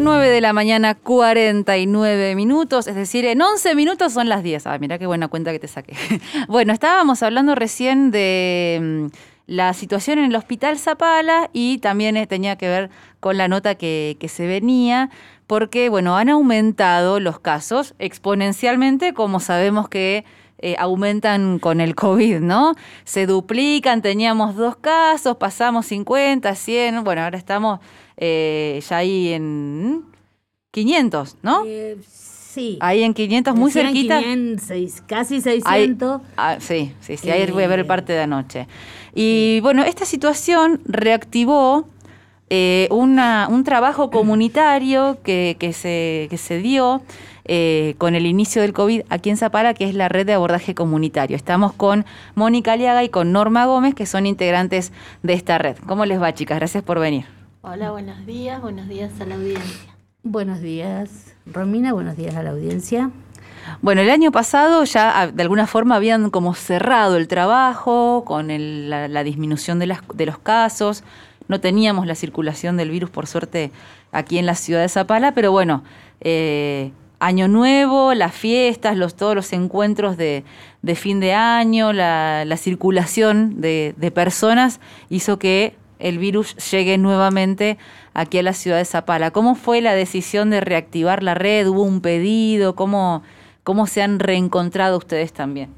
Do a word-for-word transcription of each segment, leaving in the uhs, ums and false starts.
nueve de la mañana, cuarenta y nueve minutos, es decir, en once minutos son las diez. Ah, mirá qué buena cuenta que te saqué. Bueno, estábamos hablando recién de la situación en el Hospital Zapala y también tenía que ver con la nota que, que se venía, porque, bueno, han aumentado los casos exponencialmente, como sabemos que eh, aumentan con el COVID, ¿no? Se duplican, teníamos dos casos, pasamos cincuenta, cien, bueno, ahora estamos eh, ya ahí en quinientos, ¿no? Eh, sí. Ahí en quinientos, muy Decían cerquita. quinientos, seis, casi seiscientos. Ahí, ah, sí, sí, sí, ahí eh, voy a ver parte de anoche. Y sí. Bueno, esta situación reactivó eh, una, un trabajo comunitario que, que, se, que se dio eh, con el inicio del COVID aquí en Zapala, que es la red de abordaje comunitario. Estamos con Mónica Aliaga y con Norma Gómez, que son integrantes de esta red. ¿Cómo les va, chicas? Gracias por venir. Hola, buenos días, buenos días a la audiencia. Buenos días, Romina, buenos días a la audiencia. Bueno, el año pasado ya de alguna forma habían como cerrado el trabajo con el, la, la disminución de, las, de los casos. No teníamos la circulación del virus, por suerte, aquí en la ciudad de Zapala, pero bueno, eh, año nuevo, las fiestas, los, todos los encuentros de, de fin de año, la, la circulación de, de personas hizo que el virus llegue nuevamente aquí a la ciudad de Zapala. ¿Cómo fue la decisión de reactivar la red? ¿Hubo un pedido? ¿Cómo, cómo se han reencontrado ustedes también?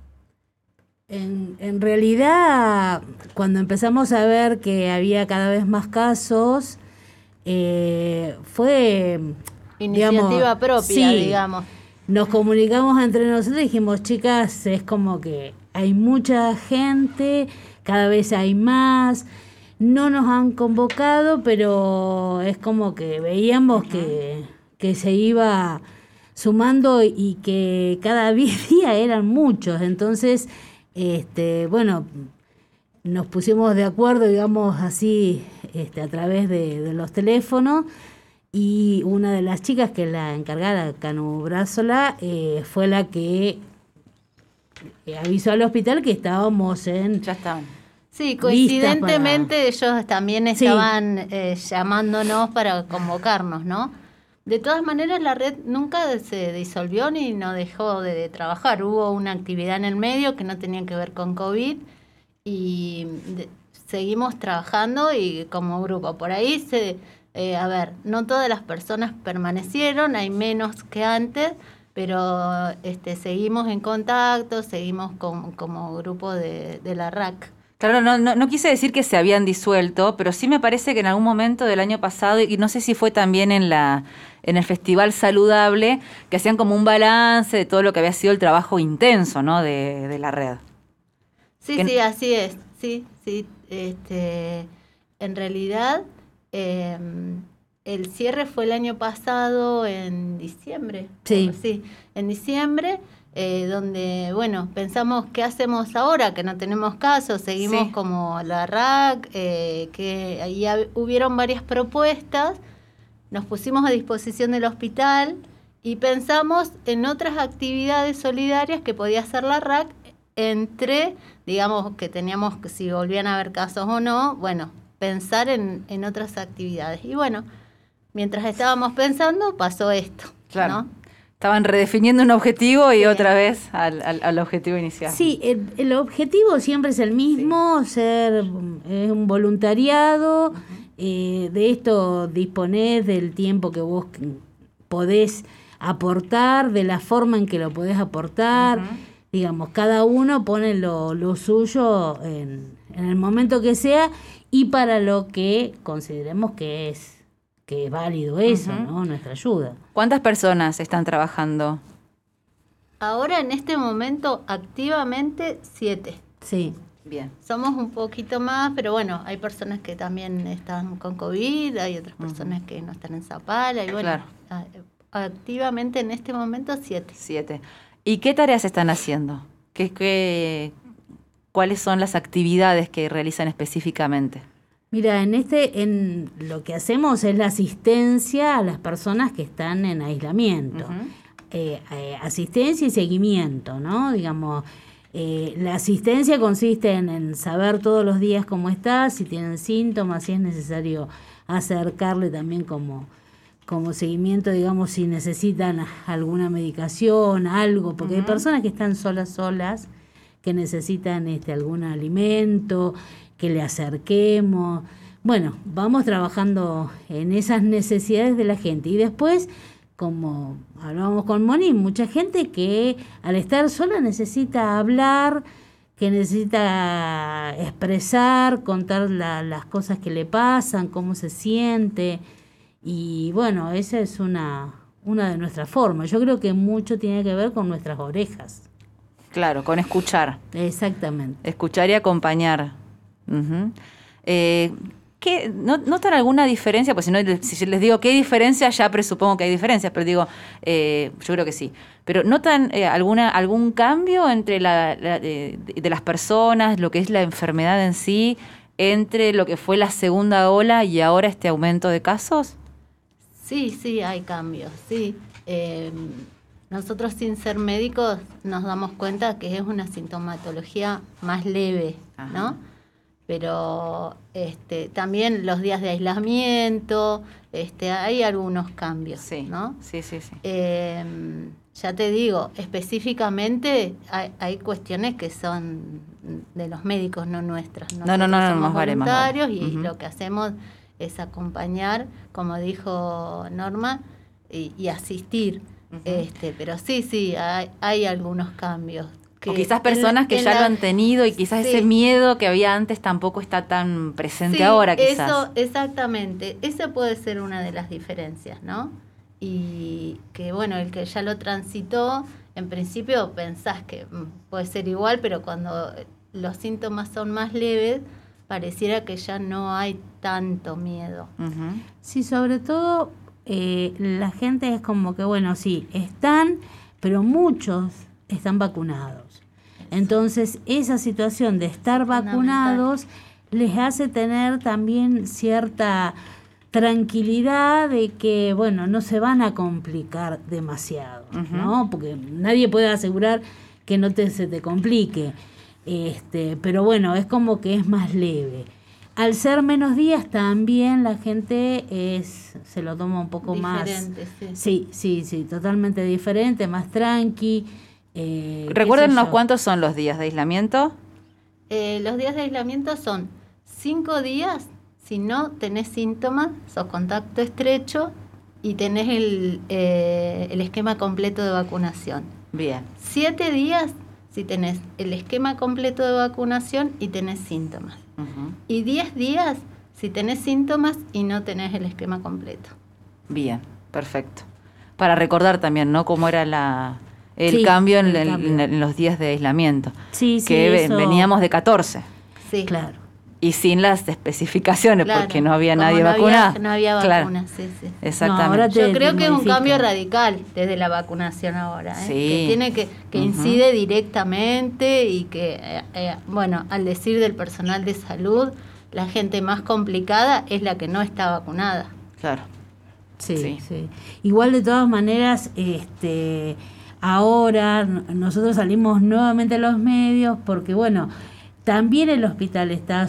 En, en realidad, cuando empezamos a ver que había cada vez más casos, eh, fue... Iniciativa digamos, propia, sí, digamos. Nos comunicamos entre nosotros y dijimos, chicas, es como que hay mucha gente, cada vez hay más, no nos han convocado, pero es como que veíamos uh-huh. que, que se iba sumando y que cada día eran muchos, entonces... Este, bueno, nos pusimos de acuerdo, digamos así, este, a través de, de los teléfonos, y una de las chicas, que es la encargada, Canu Brázola, eh, fue la que avisó al hospital que estábamos en... Ya estaban. Sí, coincidentemente para... ellos también estaban sí. eh, llamándonos para convocarnos, ¿no? De todas maneras, la red nunca se disolvió ni no dejó de, de trabajar. Hubo una actividad en el medio que no tenía que ver con COVID y de, seguimos trabajando y como grupo. Por ahí, se, eh, a ver, no todas las personas permanecieron, hay menos que antes, pero este, seguimos en contacto, seguimos con, como grupo de, de la R A C. Claro, no, no, no quise decir que se habían disuelto, pero sí me parece que en algún momento del año pasado, y no sé si fue también en la en el Festival Saludable, que hacían como un balance de todo lo que había sido el trabajo intenso, ¿no? de, de la red. Sí, que... sí, así es. Sí, sí. Este, en realidad, eh, el cierre fue el año pasado en diciembre. Sí. Sí, en diciembre. Eh, donde, bueno, pensamos, ¿qué hacemos ahora? Que no tenemos casos, seguimos sí. como la R A C, eh, que ahí hab- hubieron varias propuestas, nos pusimos a disposición del hospital y pensamos en otras actividades solidarias que podía hacer la R A C entre, digamos, que teníamos, que si volvían a haber casos o no, bueno, pensar en, en otras actividades. Y bueno, mientras estábamos pensando, pasó esto, claro. ¿no? Estaban redefiniendo un objetivo y sí. otra vez al, al, al objetivo inicial. Sí, el, el objetivo siempre es el mismo, sí. ser eh, un voluntariado, uh-huh. eh, de esto disponés del tiempo que vos podés aportar, de la forma en que lo podés aportar, uh-huh. digamos, cada uno pone lo, lo suyo en, en el momento que sea y para lo que consideremos que es. que es válido eso, uh-huh. ¿no? Nuestra ayuda. ¿Cuántas personas están trabajando? Ahora, en este momento, activamente, siete. Sí. Bien. Somos un poquito más, pero bueno, hay personas que también están con COVID, hay otras personas uh-huh. que no están en Zapala, y bueno, claro. activamente en este momento, siete. Siete. ¿Y qué tareas están haciendo? ¿Qué, qué, ¿Cuáles son las actividades que realizan específicamente? Mira, en este, en lo que hacemos es la asistencia a las personas que están en aislamiento, uh-huh. eh, eh, asistencia y seguimiento, ¿no? Digamos, eh, la asistencia consiste en, en saber todos los días cómo está, si tienen síntomas, si es necesario acercarle también como como seguimiento, digamos, si necesitan alguna medicación, algo, porque uh-huh. hay personas que están solas, solas, que necesitan este algún alimento, que le acerquemos. Bueno, vamos trabajando en esas necesidades de la gente. Y después, como hablábamos con Moni, mucha gente que al estar sola necesita hablar, que necesita expresar, contar la, las cosas que le pasan, cómo se siente. Y bueno, esa es una, una de nuestras formas. Yo creo que mucho tiene que ver con nuestras orejas. Claro, con escuchar. Exactamente. Escuchar y acompañar. Uh-huh. Eh, ¿qué, no, ¿Notan alguna diferencia? Pues si no, si les digo qué diferencia, ya presupongo que hay diferencias, pero digo, eh, yo creo que sí. Pero ¿notan eh, alguna algún cambio entre la, la de, de las personas, lo que es la enfermedad en sí, entre lo que fue la segunda ola y ahora este aumento de casos? Sí, sí, hay cambios, sí. Eh, nosotros sin ser médicos nos damos cuenta que es una sintomatología más leve, Ajá. ¿no? Pero este, también los días de aislamiento, este, hay algunos cambios, sí, ¿no? Sí, sí, sí. Eh, ya te digo, específicamente hay, hay cuestiones que son de los médicos, no nuestras. Nosotros no, no, no, no, somos más vale, voluntarios más vale. y Uh-huh. lo que hacemos es acompañar, como dijo Norma, y, y asistir. Uh-huh. Este, pero sí, sí, hay, hay algunos cambios. O quizás personas en, que en ya la, lo han tenido y quizás sí. ese miedo que había antes tampoco está tan presente sí, ahora, quizás. Eso, exactamente. Esa puede ser una de las diferencias, ¿no? Y que, bueno, el que ya lo transitó, en principio pensás que puede ser igual, pero cuando los síntomas son más leves, pareciera que ya no hay tanto miedo. Uh-huh. Sí, sobre todo eh, la gente es como que, bueno, sí, están, pero muchos están vacunados. Entonces, esa situación de estar vacunados les hace tener también cierta tranquilidad de que, bueno, no se van a complicar demasiado, uh-huh. ¿no? Porque nadie puede asegurar que no te, se te complique. Este, pero bueno, es como que es más leve. Al ser menos días también la gente es se lo toma un poco diferente, más... Sí. sí, sí, sí, totalmente diferente, más tranqui. Eh, Recuérdenos cuántos son los días de aislamiento. Eh, los días de aislamiento son cinco días si no tenés síntomas, sos contacto estrecho y tenés el, eh, el esquema completo de vacunación. Bien. Siete días si tenés el esquema completo de vacunación y tenés síntomas. Uh-huh. Y diez días si tenés síntomas y no tenés el esquema completo. Bien, perfecto. Para recordar también, ¿no? Cómo era la el sí, cambio, en, el el, cambio en, en los días de aislamiento. Sí, sí, que eso... veníamos de catorce. Sí, claro. Y sin las especificaciones, claro, porque no había como nadie no vacunado. Había, no había vacunas, claro. sí, sí. Exactamente. No, Yo creo te que es un modifica. cambio radical desde la vacunación ahora, ¿eh? Sí. Que tiene que, que uh-huh. incide directamente y que, eh, eh, bueno, al decir del personal de salud, la gente más complicada es la que no está vacunada. Claro. Sí, sí. sí. Igual de todas maneras, este, ahora nosotros salimos nuevamente a los medios porque, bueno, también el hospital está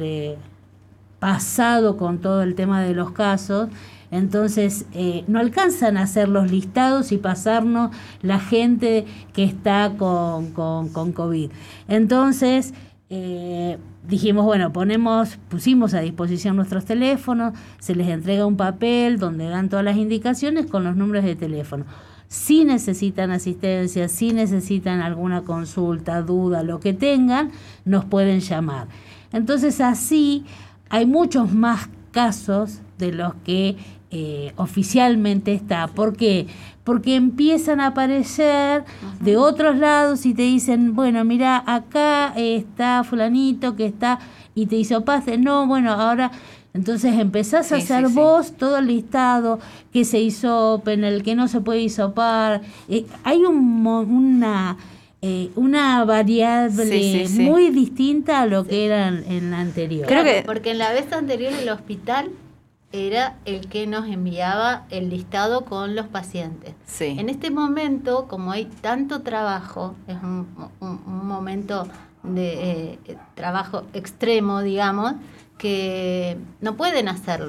sobrepasado con todo el tema de los casos, entonces eh, no alcanzan a hacer los listados y pasarnos la gente que está con, con, con COVID. Entonces eh, dijimos, bueno, ponemos, pusimos a disposición nuestros teléfonos, se les entrega un papel donde dan todas las indicaciones con los números de teléfono. Si necesitan asistencia, si necesitan alguna consulta, duda, lo que tengan, nos pueden llamar. Entonces así hay muchos más casos de los que eh, oficialmente está. ¿Por qué? Porque empiezan a aparecer uh-huh. de otros lados y te dicen, bueno, mira, acá está fulanito que está, y te hizo pase. No, bueno, ahora... Entonces empezás sí, a hacer sí, vos sí. todo el listado, que se hisopen, el que no se puede hisopar. Eh, hay un, una, eh, una variable sí, sí, muy sí. distinta a lo sí. que era en, en la anterior. Creo que porque en la vez anterior el hospital era el que nos enviaba el listado con los pacientes. Sí. En este momento, como hay tanto trabajo, es un, un, un momento de eh, trabajo extremo, digamos, que no pueden hacerlo.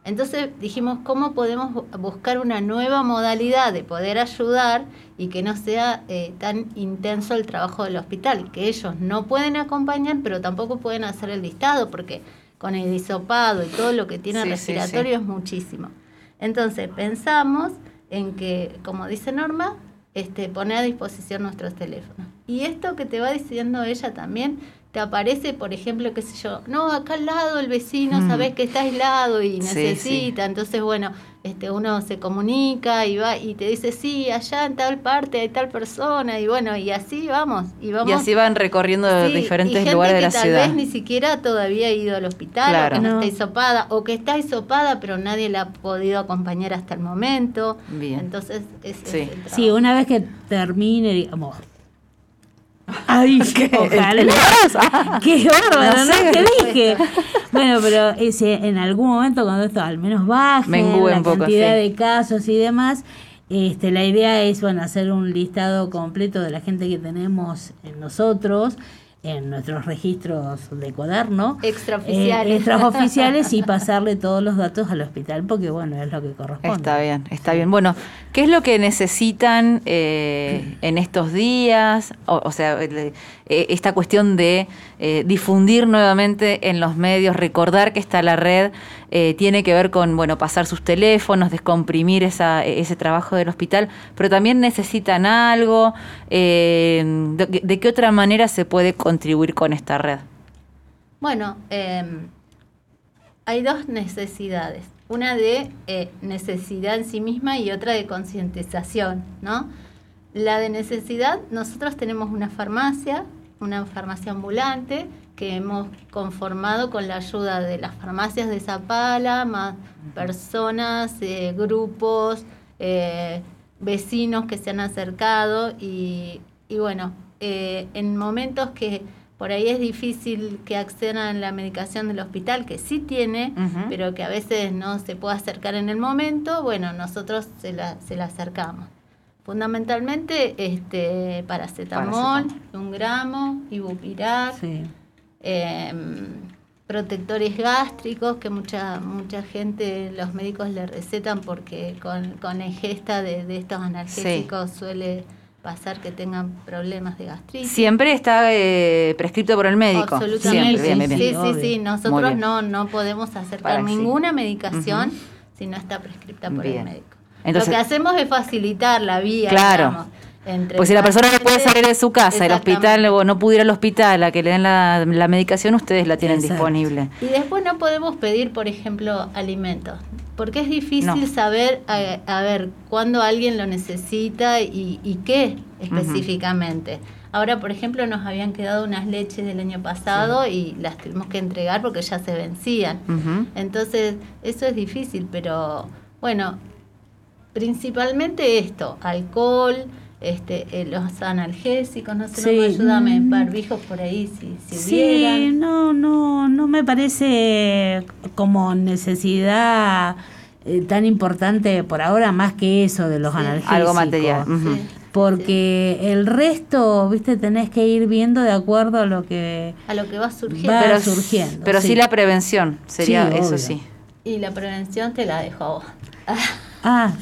Entonces dijimos, ¿cómo podemos buscar una nueva modalidad de poder ayudar y que no sea eh, tan intenso el trabajo del hospital? Que ellos no pueden acompañar, pero tampoco pueden hacer el listado, porque con el hisopado y todo lo que tiene sí, respiratorio sí, sí. es muchísimo. Entonces pensamos en que, como dice Norma, este, poner a disposición nuestros teléfonos. Y esto que te va diciendo ella también, te aparece, por ejemplo, qué sé yo, no, acá al lado el vecino, mm. sabés que está aislado y necesita, sí, sí. entonces, bueno, este uno se comunica y va y te dice, sí, allá en tal parte hay tal persona, y bueno, y así vamos. Y, vamos, y así van recorriendo sí, diferentes lugares de la ciudad. Y gente que tal vez ni siquiera todavía ha ido al hospital, claro. o que no, no está hisopada, o que está hisopada, pero nadie la ha podido acompañar hasta el momento. Bien. Entonces, es, sí. es el sí, una vez que termine, digamos... Ay, ¿Qué? Ojalá. Qué bárbaro, ¿no? ¿Qué dije? Bueno, pero ese, en algún momento cuando esto al menos baje Mengue la un poco, cantidad sí. de casos y demás, este, la idea es, bueno, hacer un listado completo de la gente que tenemos en nosotros, en nuestros registros de cuaderno extraoficiales, eh, extraoficiales y pasarle todos los datos al hospital porque bueno, es lo que corresponde. Está bien, está bien. Bueno, ¿qué es lo que necesitan eh, en estos días? O, o sea, eh, esta cuestión de eh, difundir nuevamente en los medios, recordar que está la red, eh, tiene que ver con, bueno, pasar sus teléfonos, descomprimir esa, ese trabajo del hospital, pero también necesitan algo. Eh, de, ¿De qué otra manera se puede contribuir con esta red? Bueno, eh, hay dos necesidades. Una de eh, necesidad en sí misma y otra de concientización, ¿no? La de necesidad, nosotros tenemos una farmacia, una farmacia ambulante, que hemos conformado con la ayuda de las farmacias de Zapala, más personas, eh, grupos, eh, vecinos que se han acercado y, y bueno, eh, en momentos que por ahí es difícil que accedan a la medicación del hospital, que sí tiene, uh-huh. pero que a veces no se puede acercar en el momento, bueno, nosotros se la, se la acercamos. Fundamentalmente este paracetamol, paracetamol. un gramo, Ibupirac, sí. eh, protectores gástricos que mucha mucha gente, los médicos le recetan porque con, con la ingesta de, de estos analgésicos sí. suele pasar que tengan problemas de gastritis. Siempre está eh, prescrito por el médico. Absolutamente. Siempre. Bien, bien, bien. Sí, sí, sí. Nosotros no, no podemos acercar Para, ninguna sí. medicación uh-huh. si no está prescrita por bien. el médico. Entonces, lo que hacemos es facilitar la vía, claro. digamos, entre pues si la persona no puede salir de su casa, el hospital o no pudiera ir al hospital a que le den la, la medicación, ustedes la tienen Exacto. disponible. Y después no podemos pedir, por ejemplo, alimentos, porque es difícil no. saber, a, a ver, cuándo alguien lo necesita y, y qué específicamente. Uh-huh. Ahora, por ejemplo, nos habían quedado unas leches del año pasado sí. y las tuvimos que entregar porque ya se vencían. Uh-huh. Entonces, eso es difícil, pero bueno, principalmente esto, alcohol, este, eh, los analgésicos, no sé, sí. no, ayúdame, barbijos por ahí, si, si sí, hubieran. Sí, no, no, no me parece como necesidad eh, tan importante por ahora, más que eso de los sí. analgésicos. Algo material. Uh-huh. Sí. Porque sí. el resto, viste, tenés que ir viendo de acuerdo a lo que a lo que va surgiendo. Va pero, surgiendo pero sí. sí la prevención sería sí, eso obvio. sí. Y la prevención te la dejo a vos. Ah,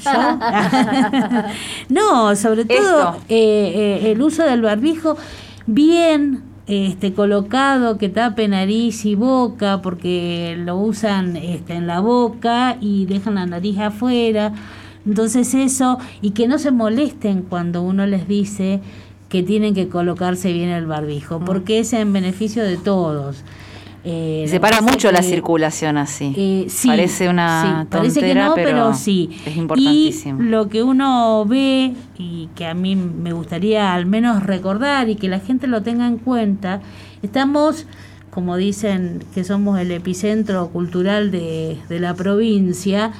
¿yo? No, sobre todo eh, eh, el uso del barbijo bien este colocado, que tape nariz y boca, porque lo usan este, en la boca y dejan la nariz afuera. Entonces eso, y que no se molesten cuando uno les dice que tienen que colocarse bien el barbijo, porque es en beneficio de todos. Eh, se para mucho que, la circulación así. Eh, sí, parece una sí, parece que no, pero, pero sí. Es importantísimo. Y lo que uno ve, y que a mí me gustaría al menos recordar y que la gente lo tenga en cuenta, estamos, como dicen que somos el epicentro cultural de, de la provincia,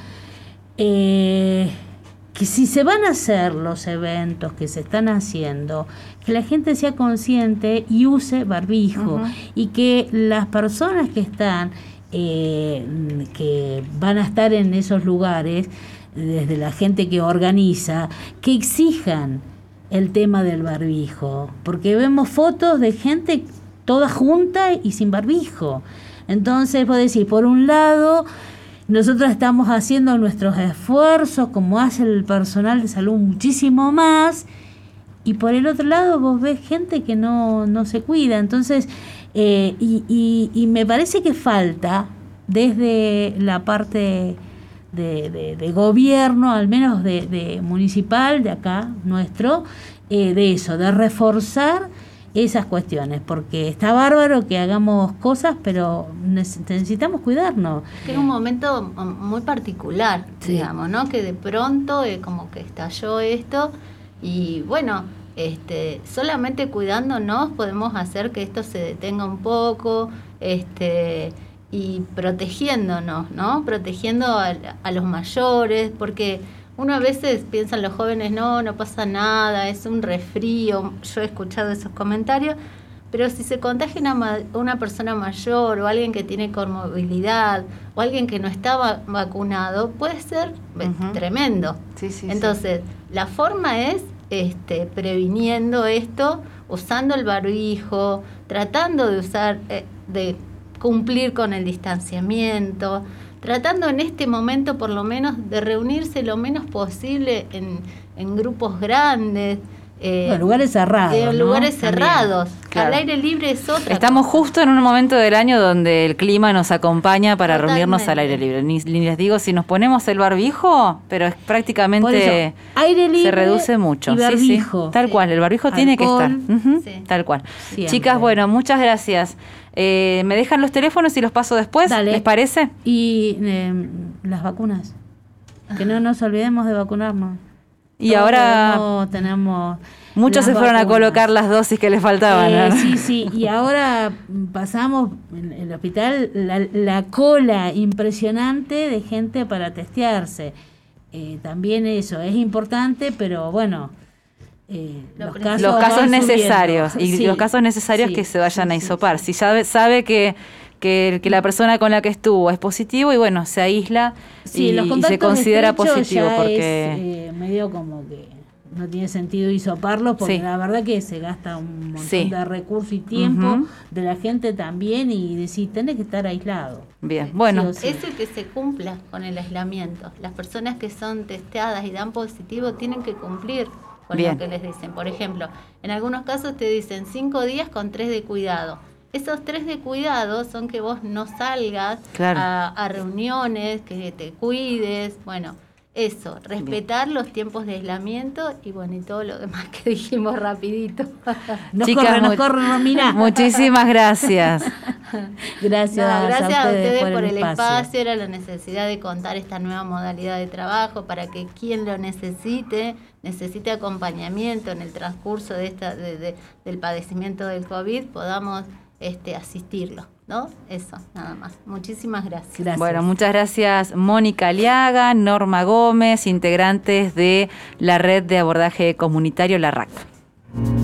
eh, que si se van a hacer los eventos que se están haciendo, que la gente sea consciente y use barbijo, uh-huh. y que las personas que están, eh, que van a estar en esos lugares, desde la gente que organiza, que exijan el tema del barbijo, porque vemos fotos de gente toda junta y sin barbijo. Entonces, vos decís, por un lado, nosotros estamos haciendo nuestros esfuerzos, como hace el personal de salud muchísimo más, y por el otro lado vos ves gente que no, no se cuida. Entonces, eh, y, y, y me parece que falta desde la parte de, de, de gobierno, al menos de, de municipal, de acá, nuestro, eh, de eso, de reforzar esas cuestiones, porque está bárbaro que hagamos cosas, pero necesitamos cuidarnos. Que es un momento muy particular, sí. digamos, ¿no? Que de pronto eh, como que estalló esto y bueno, este, solamente cuidándonos podemos hacer que esto se detenga un poco, este, y protegiéndonos, ¿no? Protegiendo a, a los mayores, porque uno a veces piensa en los jóvenes, no, no pasa nada, es un resfrío. Yo he escuchado esos comentarios, pero si se contagia una, una persona mayor o alguien que tiene comorbilidad o alguien que no está va- vacunado, puede ser uh-huh. tremendo. Sí, sí, Entonces, sí. la forma es este, previniendo esto, usando el barbijo, tratando de usar, eh, de cumplir con el distanciamiento, tratando en este momento por lo menos de reunirse lo menos posible en, en grupos grandes. Eh, bueno, lugares cerrados. En ¿no? lugares También. cerrados. Claro. Al aire libre es otra Estamos cosa. justo en un momento del año donde el clima nos acompaña para Totalmente. reunirnos al aire libre. Ni, ni les digo si nos ponemos el barbijo, pero es prácticamente Por eso, aire libre se reduce mucho. y barbijo. Sí, sí, tal Sí. cual, el barbijo Alcohol. tiene que estar. Uh-huh, Sí. Tal cual. Siempre. Chicas, bueno, muchas gracias. Eh, ¿Me dejan los teléfonos y los paso después? Dale. ¿Les parece? Y eh, las vacunas. Que no nos olvidemos de vacunarnos. Y Todos ahora tenemos, tenemos muchos se las fueron a vacunas. colocar las dosis que les faltaban. Eh, ¿no? sí, sí, y ahora pasamos en el hospital la, la cola impresionante de gente para testearse. Eh, también eso es importante, pero bueno, eh, Lo los, principal. casos Los casos van necesarios subiendo. y Sí, los casos necesarios sí, que se vayan sí, a sí, hisopar. sí. Si sabe, sabe que, que, que la persona con la que estuvo es positivo y bueno, se aísla Sí, y, los y se contactos considera estrechos positivo ya porque... es eh, medio como que no tiene sentido hisoparlos porque Sí. la verdad que se gasta un montón Sí. de recursos y tiempo Ujú. de la gente también y decir, tenés que estar aislado. Bien, bueno, Sí o sí. Es el que se cumpla con el aislamiento. Las personas que son testeadas y dan positivo tienen que cumplir con Bien. lo que les dicen. Por ejemplo, en algunos casos te dicen cinco días con tres de cuidado. Esos tres de cuidado son que vos no salgas Claro. a, a reuniones, que te cuides, bueno, eso, respetar Bien. los tiempos de aislamiento y bueno, y todo lo demás que dijimos rapidito. Nos Chicas, corre, nos mu- corre, Romina. muchísimas gracias. Gracias, No, gracias a a ustedes, ustedes por, por el el espacio. espacio, era la necesidad de contar esta nueva modalidad de trabajo para que quien lo necesite, necesite acompañamiento en el transcurso de esta de, de, del padecimiento del COVID, podamos este, asistirlo, ¿no? Eso, nada más. Muchísimas gracias. Gracias. Bueno, muchas gracias Mónica Aliaga, Norma Gómez, integrantes de la red de abordaje comunitario, la R A C.